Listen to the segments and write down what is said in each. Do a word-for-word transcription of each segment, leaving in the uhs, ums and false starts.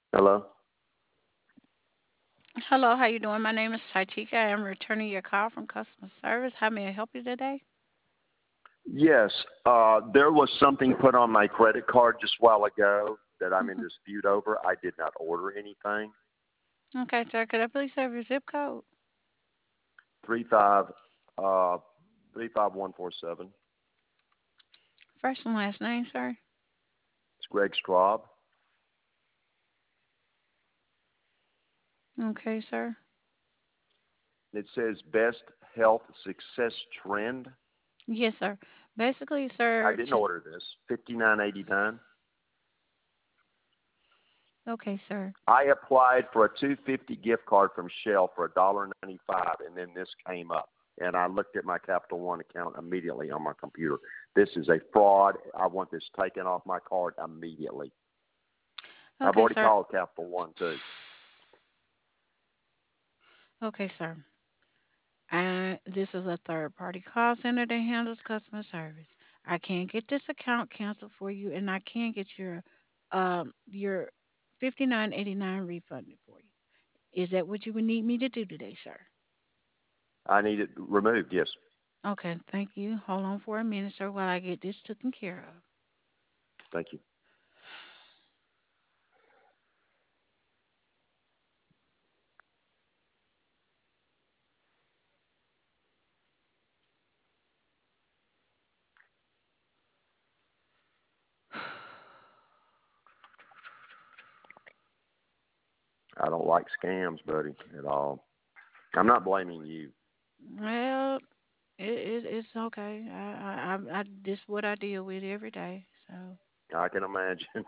Hello? Hello, how you doing? My name is Chaitika. I am returning your call from customer service. How may I help you today? Yes, uh, there was something put on my credit card just a while ago that I'm in Mhm. dispute over. I did not order anything. Okay, sir. Could I please have your zip code? Three five, uh, three five one four seven. First and last name, sir. It's Greg Straub. Okay, sir. It says best health success trend. Yes, sir. Basically, I sir. didn't To, order this. Fifty nine eighty nine. okay, sir. I applied for a two fifty gift card from Shell for a dollar ninety five, and then this came up, and I looked at my Capital One account immediately on my computer. This is a fraud. I want this taken off my card immediately. I've Okay, already sir. called Capital One too. Okay, sir. And this is a third party call center that handles customer service. I can get this account canceled for you, and I can get your um your fifty nine eighty nine refunded for you. Is that what you would need me to do today, sir? I need it removed. Yes, Okay, thank you. Hold on for a minute, sir, while I get this taken care of. thank you. I don't like scams, buddy, at all. I'm not blaming you. Well, it, it it's okay. I, I I I this what I deal with every day. So, I can imagine.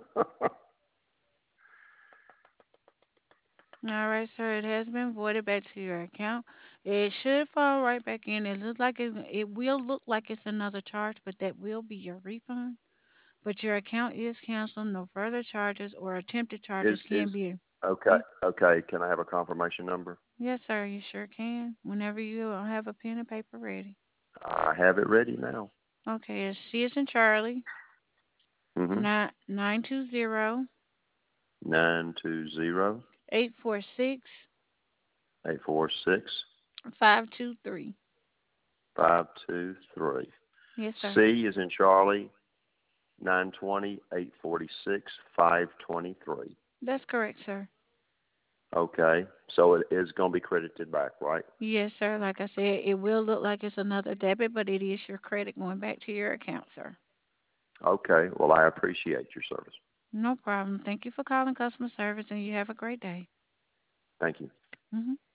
all right, sir. It has been voided back to your account. It should fall right back in. It looks like it. It will look like it's another charge, but that will be your refund. But your account is canceled. No further charges or attempted charges is can is be. okay? Yeah. Okay. Can I have a confirmation number? Yes, sir. You sure can. Whenever you have a pen and paper ready. I have it ready now. Okay, it's C is in Charlie. Mm-hmm. Nine nine two zero Nine two zero eight four six eight four six five two three. five two three. Yes, sir. C is in Charlie. Nine twenty eight forty six five twenty three. That's correct, sir. Okay, so it is going to be credited back, right? Yes, sir. Like I said, it will look like it's another debit, but it is your credit going back to your account, sir. Okay. Well, I appreciate your service. No problem. Thank you for calling customer service, and you have a great day. Thank you. Hmm